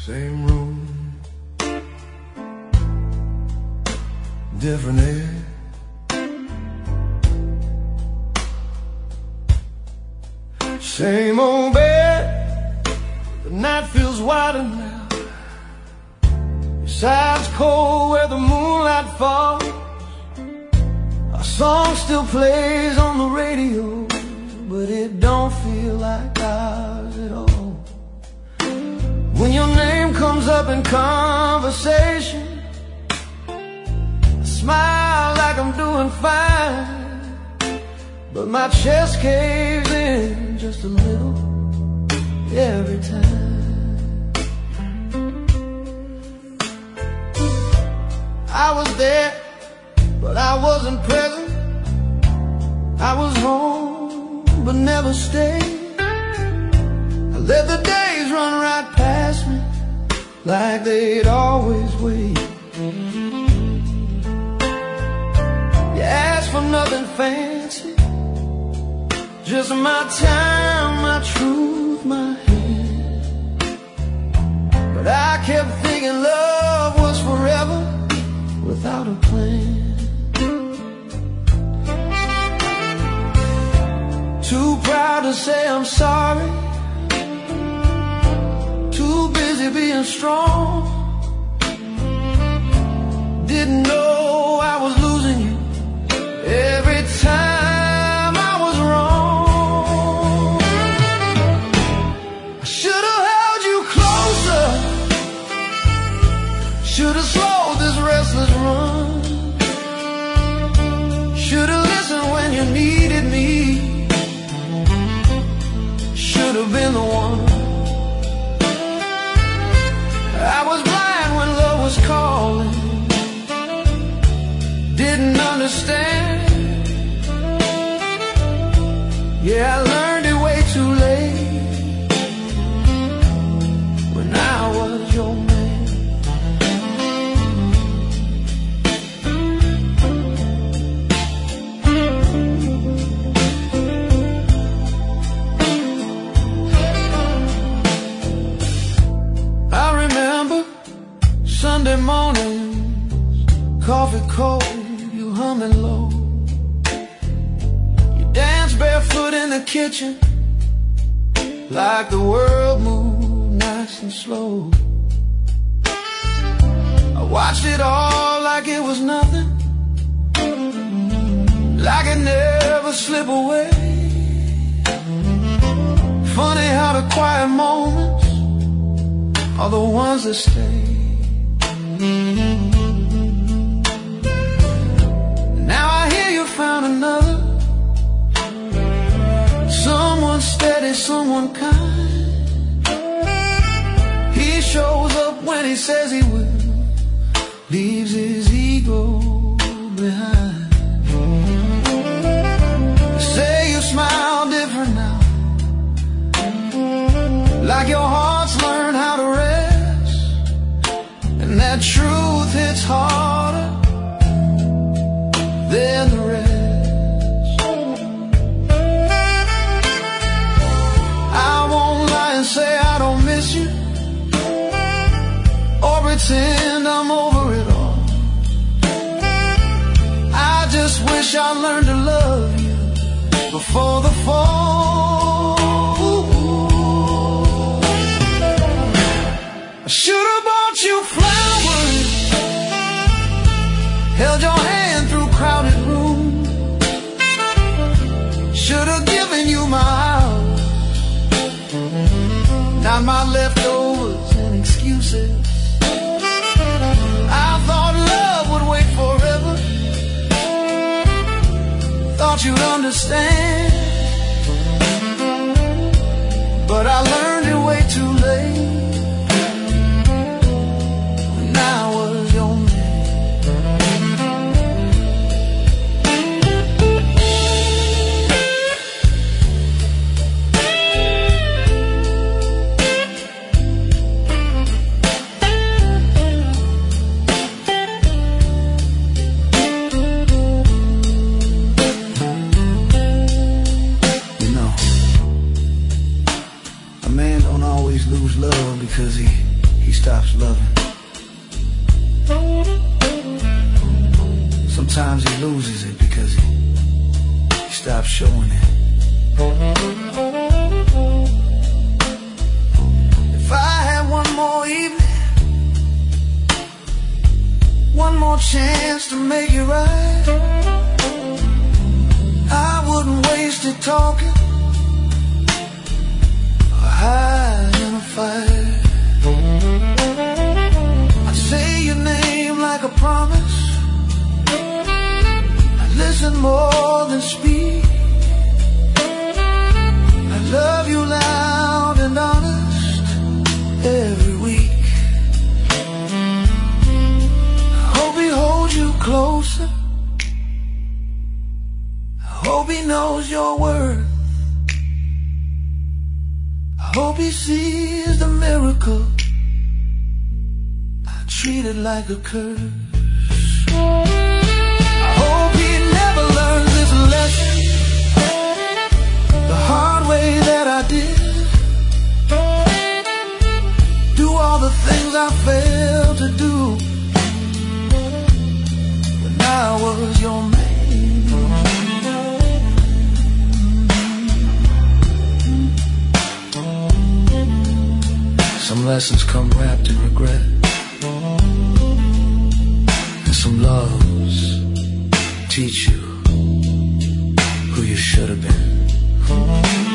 Same room, different air. Same old bed, the night feels wider now. Your side's cold where the moonlight falls. Our song still plays on the radio, but it don't feel like ours at all. When your name comes up in conversation, I smile like I'm doing fine, but my chest caves in just a little every time. I was there, but I wasn't present. I was home, but never stayed. I let the days run right past me like they'd always wait. You asked for nothing fancy, just my time, my truth, my hand. But I kept thinking love was forever without a plan. Too proud to say I'm sorry, too busy being strong. Didn't know I was losing you every time I was wrong. I should have held you closer, should have slowed this restless run, should have listened when you needed me, should have been the one. I was blind when love was calling, didn't understand. Yeah, I learned it way too late when I was your man. I remember Sunday mornings, coffee cold, you humming low. You dance barefoot in the kitchen like the world moved nice and slow. I watched it all like it was nothing, like it never slip away. Funny how the quiet moments are the ones that stay. Now I hear you found another, someone steady, someone kind. He shows up when he says he will, leaves his ego behind. They say you smile different now, like your heart's learned how to rest, and that truth hits harder than the rest. I won't lie and say I don't miss you, or pretend I'm over it all. I just wish I learned to love you before the fall. I should have bought you flowers, held your hand through crowded rooms, should have given you my house, not my leftovers and excuses. I thought love would wait forever, thought you'd understand, but I learned it way too late when I was your man. Lose love because he he stops loving. Sometimes he loses it because he stops showing it. If I had one more evening, one more chance to make it right, I wouldn't waste it talking or hiding a fight. I'd say your name like a promise, I'd listen more than speak, I'd love you loud and honest every week. I hope he holds you closer, I hope he knows your worth, I hope he sees the miracle I treated like a curse. I hope he never learns this lesson the hard way that I did. Do all the things I failed to do when I was your man. Some lessons come wrapped in regret, and some loves teach you who you should have been.